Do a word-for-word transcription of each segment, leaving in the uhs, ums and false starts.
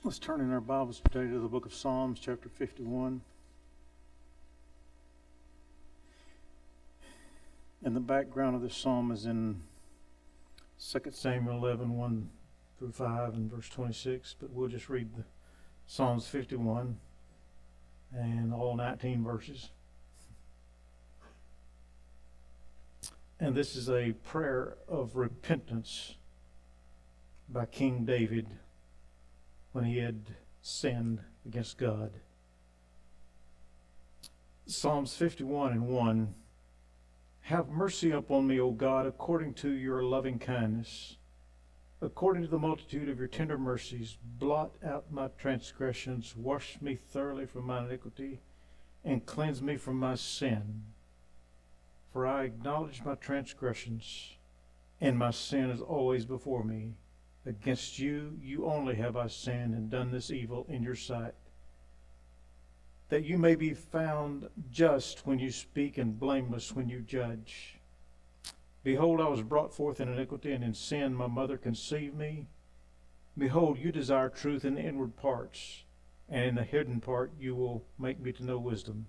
Let's turn in our Bibles today to the book of Psalms, chapter fifty-one. And the background of this psalm is in Second Samuel eleven, one through five and verse twenty-six. But we'll just read the Psalms fifty-one and all nineteen verses. And this is a prayer of repentance by King David when he had sinned against God. Psalms fifty-one and one. Have mercy upon me, O God, according to your loving kindness. According to the multitude of your tender mercies, blot out my transgressions, wash me thoroughly from my iniquity, and cleanse me from my sin. For I acknowledge my transgressions, and my sin is always before me. Against you, you only have I sinned and done this evil in your sight, that you may be found just when you speak and blameless when you judge. Behold, I was brought forth in iniquity, and in sin my mother conceived me. Behold, you desire truth in the inward parts, and in the hidden part you will make me to know wisdom.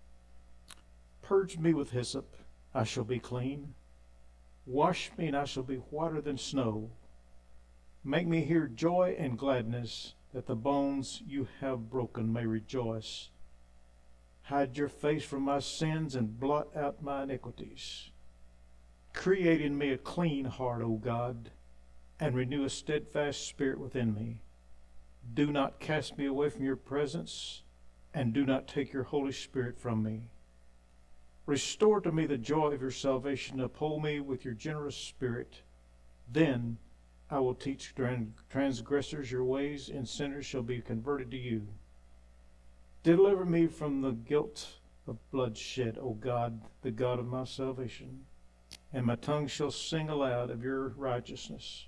Purge me with hyssop, I shall be clean. Wash me, and I shall be whiter than snow. Make me hear joy and gladness, that the bones you have broken may rejoice. Hide your face from my sins and blot out my iniquities. Create in me a clean heart, O God, and renew a steadfast spirit within me. Do not cast me away from your presence, and do not take your Holy Spirit from me. Restore to me the joy of your salvation, uphold me with your generous spirit. Then I will teach transgressors your ways, and sinners shall be converted to you. Deliver me from the guilt of bloodshed, O God, the God of my salvation, and my tongue shall sing aloud of your righteousness.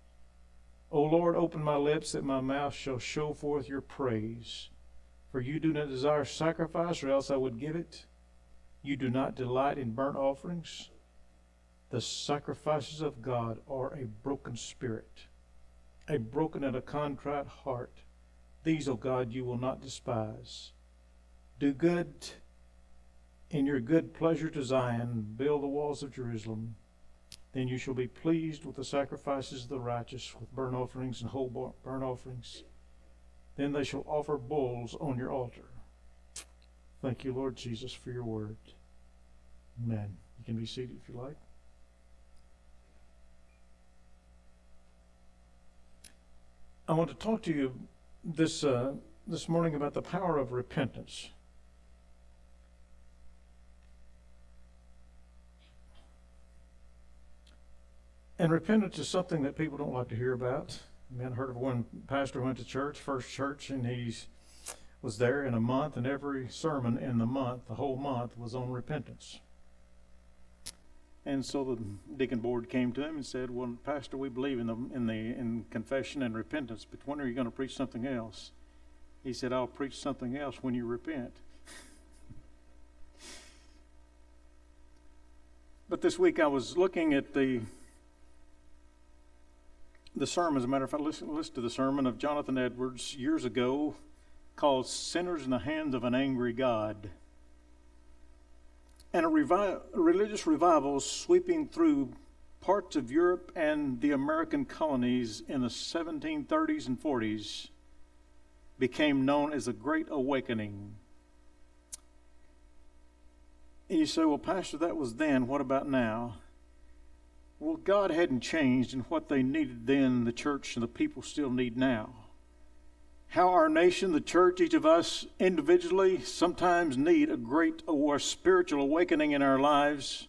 O Lord, open my lips, that my mouth shall show forth your praise. For you do not desire sacrifice, or else I would give it. You do not delight in burnt offerings. The sacrifices of God are a broken spirit, a broken and a contrite heart. These, O God, you will not despise. Do good in your good pleasure to Zion. Build the walls of Jerusalem. Then you shall be pleased with the sacrifices of the righteous, with burnt offerings and whole burnt offerings. Then they shall offer bulls on your altar. Thank you, Lord Jesus, for your word. Amen. You can be seated if you like. I want to talk to you this uh, this morning about the power of repentance. And repentance is something that people don't like to hear about. I mean, I heard of one pastor who went to church, first church, and he was there in a month, and every sermon in the month, the whole month, was on repentance. And so the deacon board came to him and said, well, Pastor, we believe in the in the in confession and repentance, but when are you going to preach something else? He said, I'll preach something else when you repent. But this week I was looking at the the sermon. As a matter of fact, listen, listen to the sermon of Jonathan Edwards years ago called Sinners in the Hands of an Angry God. And a, revi- a religious revival sweeping through parts of Europe and the American colonies in the seventeen thirties and forties became known as the Great Awakening. And you say, well, Pastor, that was then. What about now? Well, God hadn't changed, and what they needed then, the church and the people still need now. How our nation, the church, each of us individually sometimes need a great or spiritual awakening in our lives.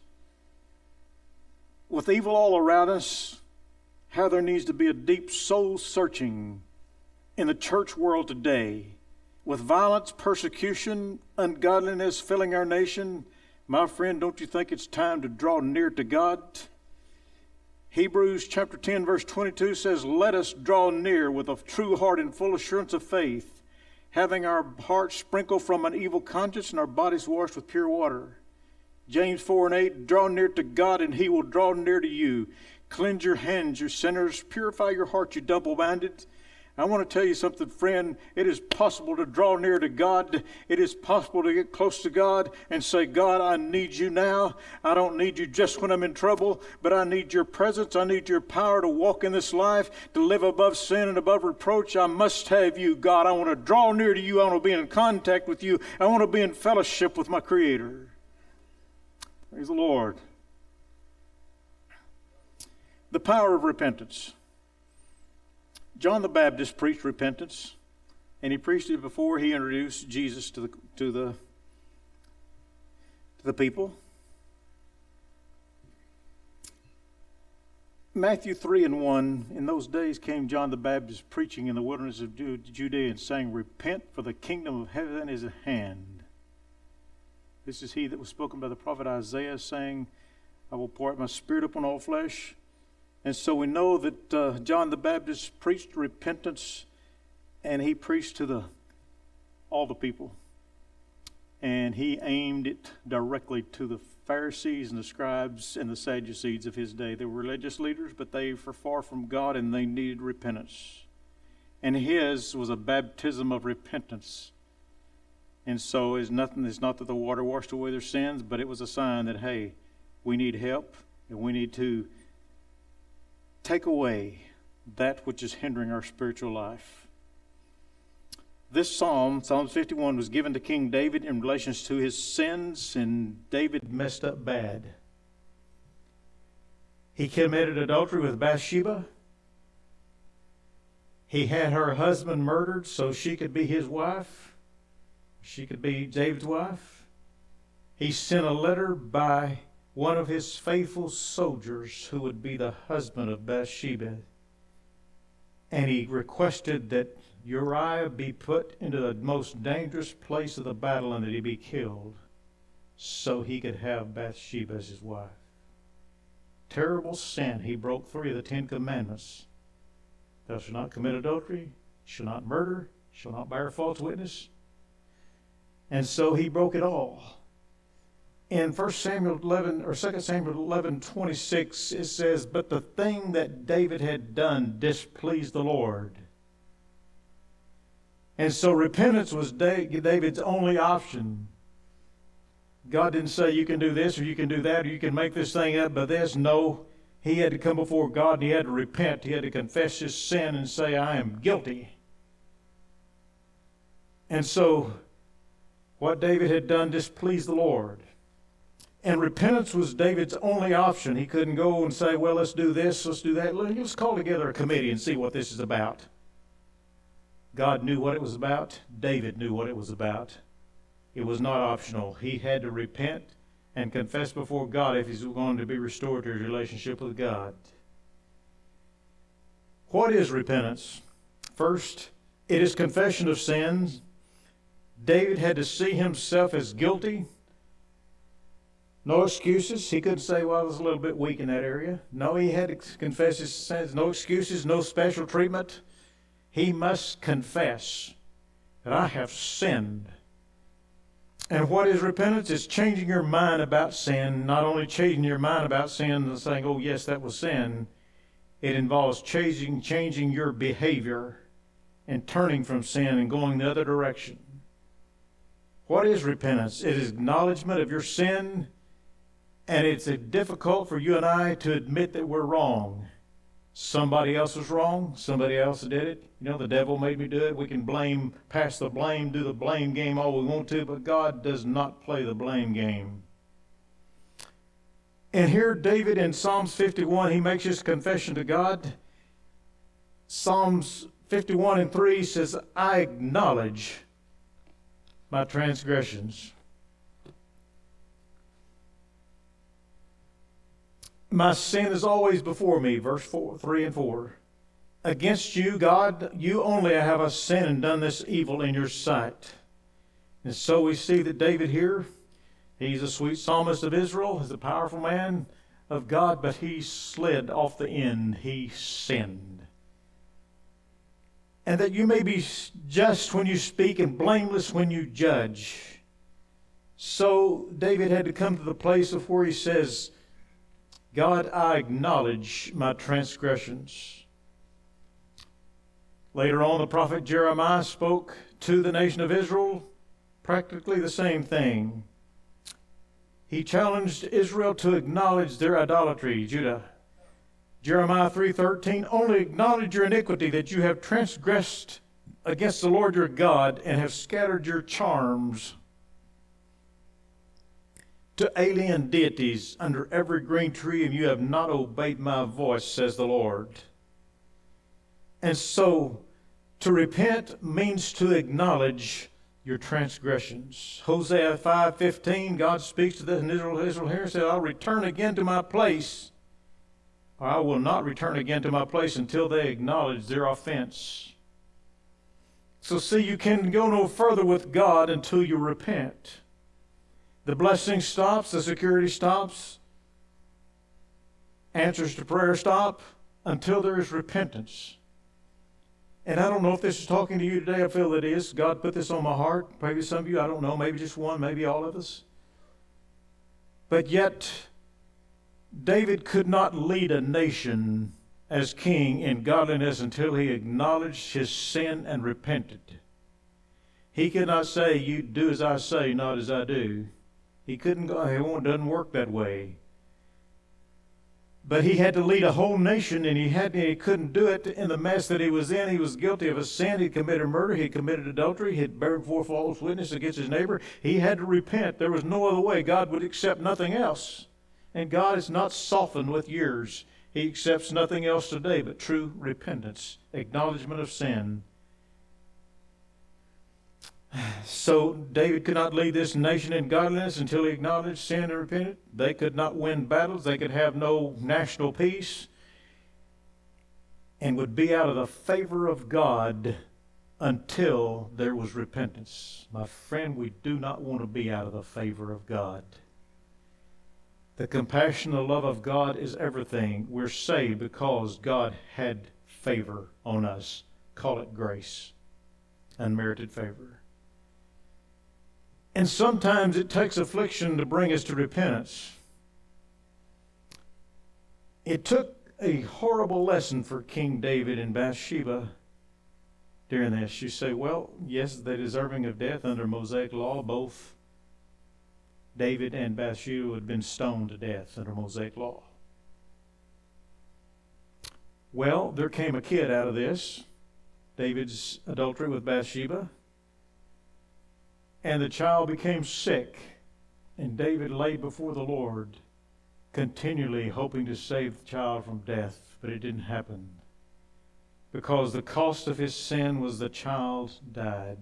With evil all around us, how there needs to be a deep soul searching in the church world today. With violence, persecution, ungodliness filling our nation, my friend, don't you think it's time to draw near to God? Hebrews chapter ten, verse twenty-two says, let us draw near with a true heart and full assurance of faith, having our hearts sprinkled from an evil conscience and our bodies washed with pure water. James four and eight, draw near to God and he will draw near to you. Cleanse your hands, you sinners. Purify your hearts, you double-minded. I want to tell you something, friend. It is possible to draw near to God. It is possible to get close to God and say, God, I need you now. I don't need you just when I'm in trouble, but I need your presence. I need your power to walk in this life, to live above sin and above reproach. I must have you, God. I want to draw near to you. I want to be in contact with you. I want to be in fellowship with my Creator. Praise the Lord. The power of repentance. John the Baptist preached repentance, and he preached it before he introduced Jesus to the to the to the people. Matthew three and one, in those days came John the Baptist preaching in the wilderness of Judea and saying, Repent, for the kingdom of heaven is at hand. This is he that was spoken by the prophet Isaiah, saying, I will pour out my spirit upon all flesh. And so we know that uh, John the Baptist preached repentance, and he preached to the all the people. And he aimed it directly to the Pharisees and the scribes and the Sadducees of his day. They were religious leaders, but they were far from God, and they needed repentance. And his was a baptism of repentance. And so it's nothing. It's not that the water washed away their sins, but it was a sign that, hey, we need help, and we need to take away that which is hindering our spiritual life. This psalm, Psalm fifty-one, was given to King David in relation to his sins, and David messed up bad. He committed adultery with Bathsheba. He had her husband murdered so she could be his wife. She could be David's wife. He sent a letter by one of his faithful soldiers who would be the husband of Bathsheba. And he requested that Uriah be put into the most dangerous place of the battle and that he be killed so he could have Bathsheba as his wife. Terrible sin. He broke three of the Ten Commandments. Thou shalt not commit adultery, shalt not murder, shalt not bear false witness. And so he broke it all. In First Samuel eleven or Second Samuel eleven twenty-six, it says, But the thing that David had done displeased the Lord. And so repentance was David's only option. God didn't say you can do this or you can do that or you can make this thing up by this. No, he had to come before God and he had to repent. He had to confess his sin and say, I am guilty. And so what David had done displeased the Lord. And repentance was David's only option. He couldn't go and say, well, let's do this, let's do that. Let's call together a committee and see what this is about. God knew what it was about. David knew what it was about. It was not optional. He had to repent and confess before God if he's going to be restored to his relationship with God. What is repentance? First, it is confession of sins. David had to see himself as guilty. No excuses. He couldn't say, well, I was a little bit weak in that area. No, he had to confess his sins. No excuses, no special treatment. He must confess that I have sinned. And what is repentance? It's changing your mind about sin. Not only changing your mind about sin and saying, oh, yes, that was sin. It involves changing, changing your behavior and turning from sin and going the other direction. What is repentance? It is acknowledgement of your sin. And it's difficult for you and I to admit that we're wrong. Somebody else was wrong. Somebody else did it. You know, the devil made me do it. We can blame, pass the blame, do the blame game all we want to, but God does not play the blame game. And here David in Psalms fifty-one, he makes his confession to God. Psalms fifty-one and three says, I acknowledge my transgressions. My sin is always before me, verse four, three and four. Against you, God, you only have I sinned and done this evil in your sight. And so we see that David here, he's a sweet psalmist of Israel, he's a powerful man of God, but he slid off the end. He sinned. And that you may be just when you speak and blameless when you judge. So David had to come to the place of where he says, God, I acknowledge my transgressions. Later on, the prophet Jeremiah spoke to the nation of Israel practically the same thing. He challenged Israel to acknowledge their idolatry, Judah. Jeremiah three thirteen, only acknowledge your iniquity, that you have transgressed against the Lord your God and have scattered your charms to alien deities under every green tree, and you have not obeyed my voice, says the Lord. And so, to repent means to acknowledge your transgressions. Hosea five fifteen, God speaks to the Israel, Israel here and said, I'll return again to my place, or I will not return again to my place until they acknowledge their offense. So see, you can go no further with God until you repent. The blessing stops, the security stops, answers to prayer stop until there is repentance. And I don't know if this is talking to you today. I feel it is. God put this on my heart. Maybe some of you, I don't know, maybe just one, maybe all of us. But yet, David could not lead a nation as king in godliness until he acknowledged his sin and repented. He could not say, you do as I say, not as I do. He couldn't go, it doesn't work that way. But he had to lead a whole nation, and he had he couldn't do it in the mess that he was in. He was guilty of a sin. He committed murder. He committed adultery. He had beared forth false witness against his neighbor. He had to repent. There was no other way. God would accept nothing else. And God is not softened with years. He accepts nothing else today but true repentance, acknowledgement of sin. So David could not lead this nation in godliness until he acknowledged sin and repented. They could not win battles. They could have no national peace and would be out of the favor of God until there was repentance. My friend, we do not want to be out of the favor of God. The compassion and love of God is everything. We're saved because God had favor on us. Call it grace, unmerited favor. And sometimes it takes affliction to bring us to repentance. It took a horrible lesson for King David and Bathsheba during this. You say, well, yes, they're deserving of death under Mosaic law. Both David and Bathsheba had been stoned to death under Mosaic law. Well, there came a kid out of this, David's adultery with Bathsheba. And the child became sick, and David lay before the Lord, continually hoping to save the child from death, but it didn't happen. Because the cost of his sin was the child died.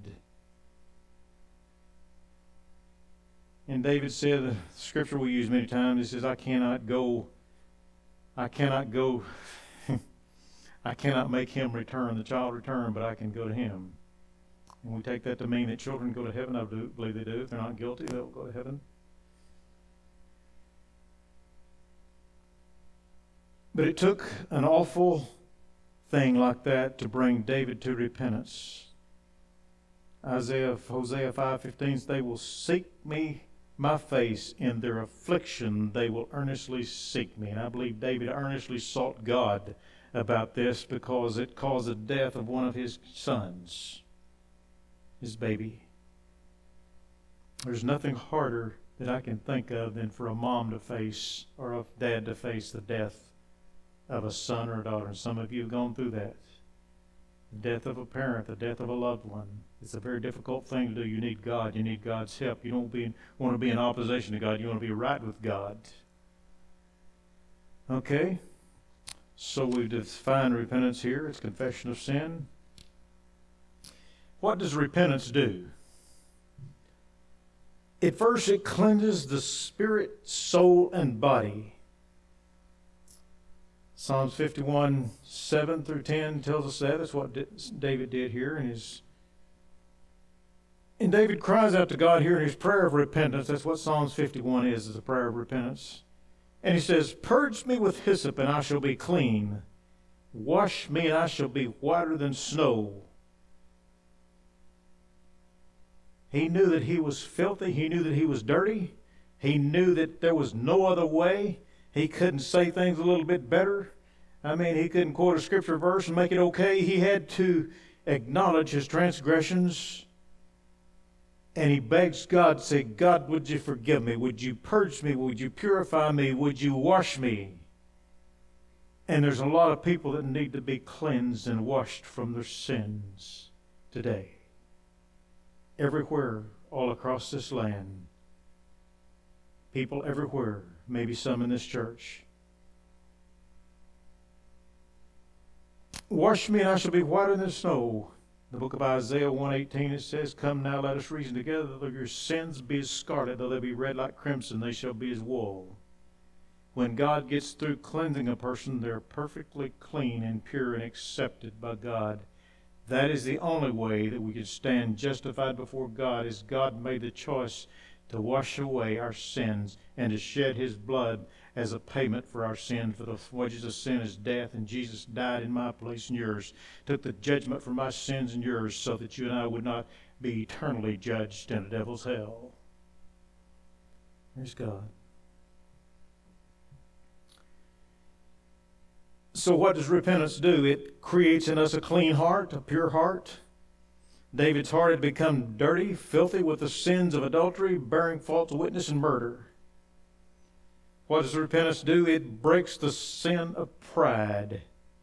And David said, the scripture we use many times, he says, I cannot go, I cannot go, I cannot make him return, the child return, but I can go to him. And we take that to mean that children go to heaven. I do believe they do. If they're not guilty, they'll go to heaven. But it took an awful thing like that to bring David to repentance. Isaiah, Hosea five fifteen, they will seek me, my face, in their affliction they will earnestly seek me. And I believe David earnestly sought God about this because it caused the death of one of his sons. His baby. There's nothing harder that I can think of than for a mom to face or a dad to face the death of a son or a daughter. And some of you have gone through that. The death of a parent, the death of a loved one. It's a very difficult thing to do. You need God. You need God's help. You don't be, want to be in opposition to God. You want to be right with God. Okay? So we've defined repentance here. It's confession of sin. What does repentance do? At first, it cleanses the spirit, soul, and body. Psalms fifty-one, seven through ten tells us that. That's what David did here. In his... And David cries out to God here in his prayer of repentance. That's what Psalms fifty-one is, is a prayer of repentance. And he says, purge me with hyssop, and I shall be clean. Wash me, and I shall be whiter than snow. He knew that he was filthy. He knew that he was dirty. He knew that there was no other way. He couldn't say things a little bit better. I mean, he couldn't quote a scripture verse and make it okay. He had to acknowledge his transgressions. And he begs God, say, God, would you forgive me? Would you purge me? Would you purify me? Would you wash me? And there's a lot of people that need to be cleansed and washed from their sins today. Everywhere, all across this land. People everywhere, maybe some in this church. Wash me and I shall be whiter than snow. The book of Isaiah one eighteen, it says, Come now, let us reason together, though your sins be as scarlet, though they be red like crimson, they shall be as wool. When God gets through cleansing a person, they're perfectly clean and pure and accepted by God. That is the only way that we can stand justified before God, is God made the choice to wash away our sins and to shed his blood as a payment for our sin. For the wages of sin is death, and Jesus died in my place and yours, took the judgment for my sins and yours, so that you and I would not be eternally judged in the devil's hell. There's God. So what does repentance do? It creates in us a clean heart, a pure heart. David's heart had become dirty, filthy with the sins of adultery, bearing false witness, and murder. What does repentance do? It breaks the sin of pride.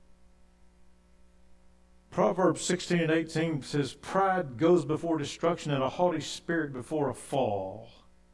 Proverbs sixteen and eighteen says, Pride goes before destruction, and a haughty spirit before a fall.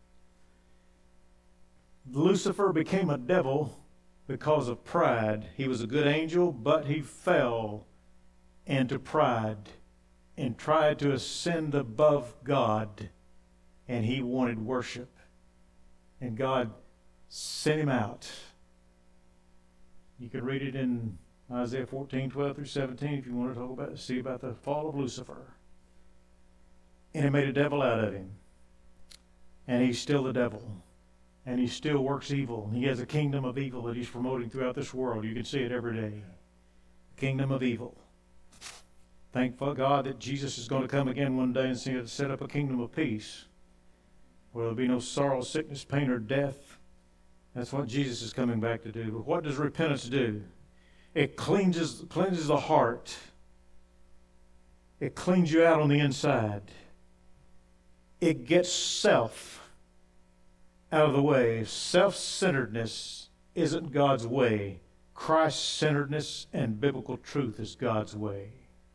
Lucifer became a devil because of pride. He was a good angel, but he fell into pride and tried to ascend above God, and he wanted worship. And God sent him out. You can read it in Isaiah fourteen, twelve through seventeen if you want to talk about, see about the fall of Lucifer. And he made a devil out of him. And he's still the devil. And he still works evil. He has a kingdom of evil that he's promoting throughout this world. You can see it every day. Kingdom of evil. Thank God that Jesus is going to come again one day and set up a kingdom of peace, where there'll be no sorrow, sickness, pain, or death. That's what Jesus is coming back to do. But what does repentance do? It cleanses, cleanses the heart. It cleans you out on the inside. It gets self out of the way. Self-centeredness isn't God's way. Christ-centeredness and biblical truth is God's way.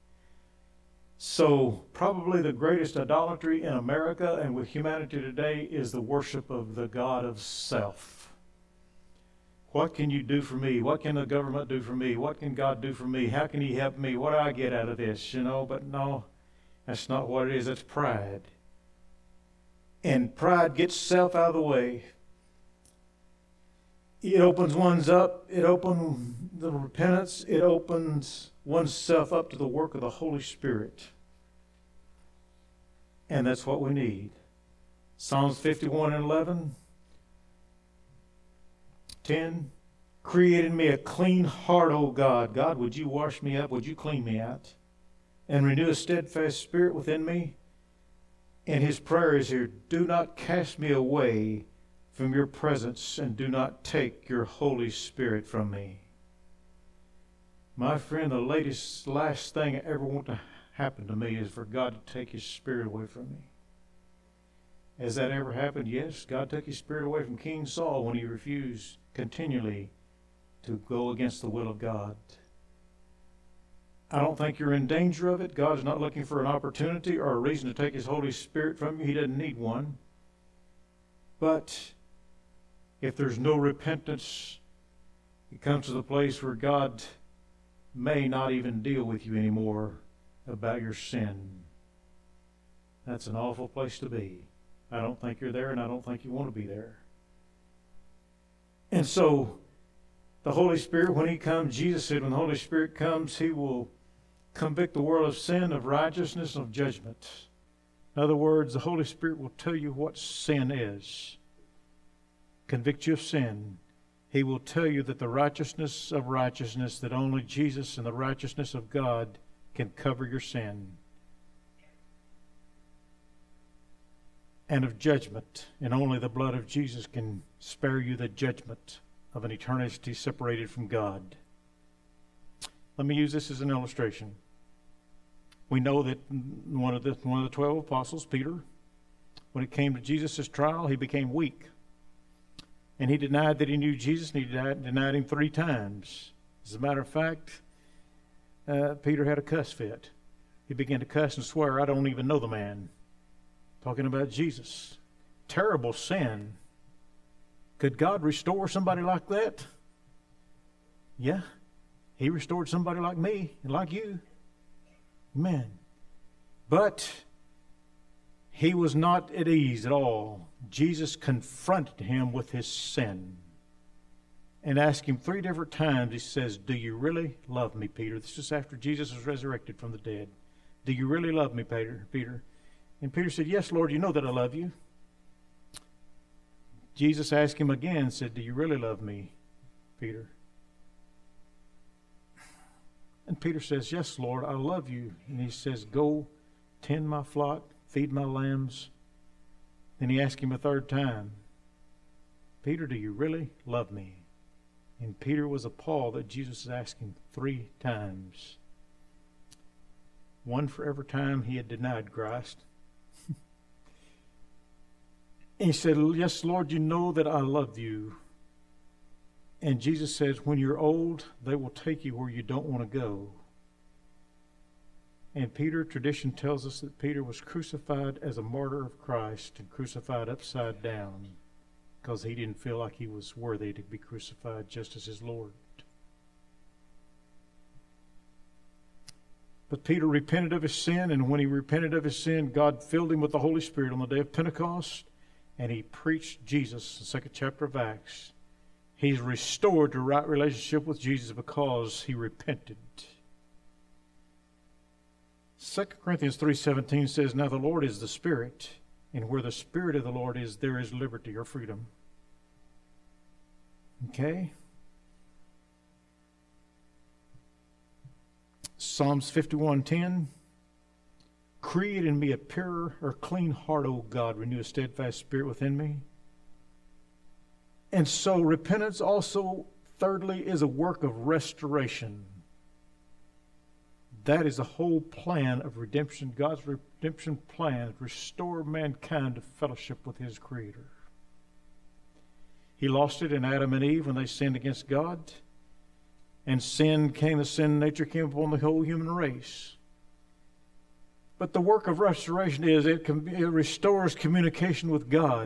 So probably the greatest idolatry in America and with humanity today is the worship of the God of self. What can you do for me? What can the government do for me? What can God do for me? How can he help me? What do I get out of this? You know, but no, that's not what it is. It's pride. And pride gets self out of the way. It opens one's up. It opens the repentance. It opens oneself up to the work of the Holy Spirit. And that's what we need. Psalms fifty-one and eleven. ten. Create in me a clean heart, O God. God, would you wash me up? Would you clean me out? And renew a steadfast spirit within me? And his prayer is here, do not cast me away from your presence, and do not take your Holy Spirit from me. My friend, the latest, last thing I ever want to happen to me is for God to take his Spirit away from me. Has that ever happened? Yes, God took his Spirit away from King Saul when he refused continually to go against the will of God. I don't think you're in danger of it. God's not looking for an opportunity or a reason to take his Holy Spirit from you. He doesn't need one. But if there's no repentance, it comes to the place where God may not even deal with you anymore about your sin. That's an awful place to be. I don't think you're there, and I don't think you want to be there. And so, the Holy Spirit, when he comes, Jesus said when the Holy Spirit comes, he will convict the world of sin, of righteousness, and of judgment. In other words, the Holy Spirit will tell you what sin is. Convict you of sin. He will tell you that the righteousness of righteousness, that only Jesus and the righteousness of God can cover your sin. And of judgment, and only the blood of Jesus can spare you the judgment of an eternity separated from God. Let me use this as an illustration. We know that one of the one of the twelve apostles, Peter, when it came to Jesus' trial, he became weak. And he denied that he knew Jesus, and he denied, denied him three times. As a matter of fact, uh, Peter had a cuss fit. He began to cuss and swear, I don't even know the man. Talking about Jesus. Terrible sin. Could God restore somebody like that? Yeah. He restored somebody like me and like you. Amen. But he was not at ease at all. Jesus confronted him with his sin and asked him three different times. He says, do you really love me, Peter? This is after Jesus was resurrected from the dead. Do you really love me, Peter? Peter? And Peter said, yes, Lord, you know that I love you. Jesus asked him again and said, do you really love me, Peter? And Peter says, yes, Lord, I love you. And he says, go tend my flock, feed my lambs. Then he asked him a third time, Peter, do you really love me? And Peter was appalled that Jesus asked him three times. One for every time he had denied Christ. And he said, yes, Lord, you know that I love you. And Jesus says, when you're old, they will take you where you don't want to go. And Peter, tradition tells us that Peter was crucified as a martyr of Christ and crucified upside down because he didn't feel like he was worthy to be crucified just as his Lord. But Peter repented of his sin, and when he repented of his sin, God filled him with the Holy Spirit on the day of Pentecost, and he preached Jesus, the second chapter of Acts. He's restored to right relationship with Jesus because he repented. Second Corinthians three seventeen says, now the Lord is the Spirit, and where the Spirit of the Lord is, there is liberty or freedom. Okay? Psalms fifty-one ten. Create in me a pure or clean heart, O God. Renew a steadfast spirit within me. And so repentance also, thirdly, is a work of restoration. That is the whole plan of redemption. God's redemption plan to restore mankind to fellowship with his Creator. He lost it in Adam and Eve when they sinned against God. And sin came, the sin nature came upon the whole human race. But the work of restoration is it, it restores communication with God.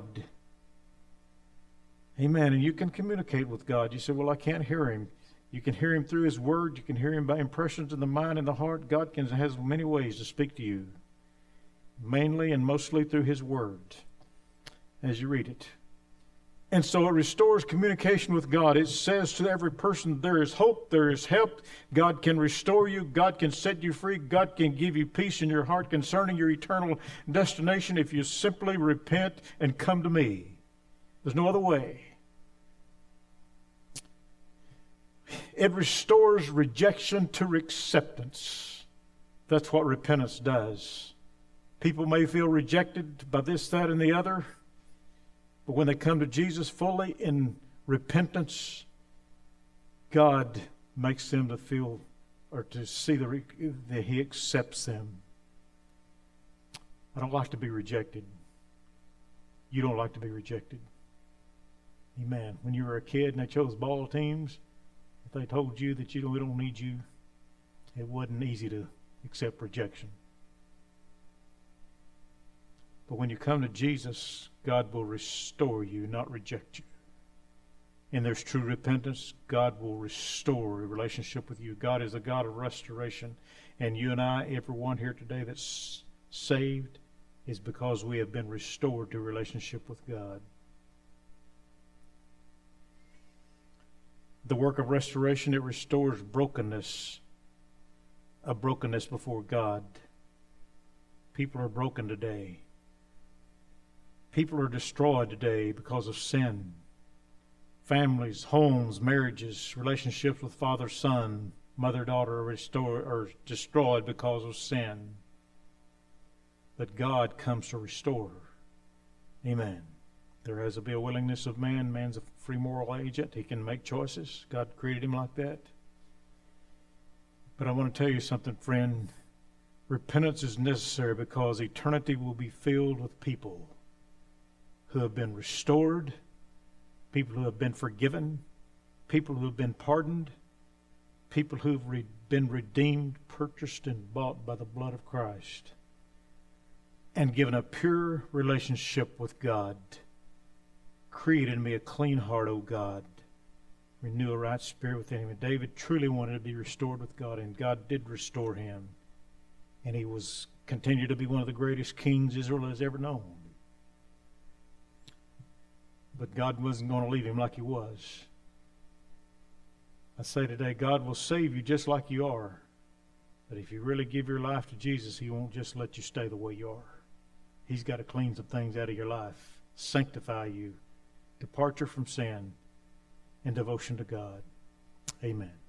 Amen. And you can communicate with God. You say, well, I can't hear him. You can hear him through his word. You can hear him by impressions in the mind and the heart. God can, has many ways to speak to you, mainly and mostly through his word as you read it. And so it restores communication with God. It says to every person, there is hope, there is help. God can restore you. God can set you free. God can give you peace in your heart concerning your eternal destination if you simply repent and come to me. There's no other way. It restores rejection to acceptance. That's what repentance does. People may feel rejected by this, that, and the other. But when they come to Jesus fully in repentance, God makes them to feel or to see the, that he accepts them. I don't like to be rejected. You don't like to be rejected. Amen. When you were a kid and they chose ball teams, if they told you that you don't, we don't need you, it wasn't easy to accept rejection. But when you come to Jesus, God will restore you, not reject you. And there's true repentance. God will restore a relationship with you. God is a God of restoration. And you and I, everyone here today that's saved, is because we have been restored to a relationship with God. The work of restoration, it restores brokenness, a brokenness before God. People are broken today. People are destroyed today because of sin. Families, homes, marriages, relationships with father, son, mother, daughter are, restored, are destroyed because of sin. But God comes to restore. Amen. There has to be a willingness of man. Man's a free moral agent. He can make choices. God created him like that. But I want to tell you something, friend. Repentance is necessary because eternity will be filled with people who have been restored, people who have been forgiven, people who have been pardoned, people who have re- been redeemed, purchased, and bought by the blood of Christ, and given a pure relationship with God. Create in me a clean heart, O God. Renew a right spirit within him. And David truly wanted to be restored with God, and God did restore him. And he was continued to be one of the greatest kings Israel has ever known. But God wasn't going to leave him like he was. I say today, God will save you just like you are. But if you really give your life to Jesus, he won't just let you stay the way you are. He's got to clean some things out of your life, sanctify you, departure from sin, and devotion to God. Amen.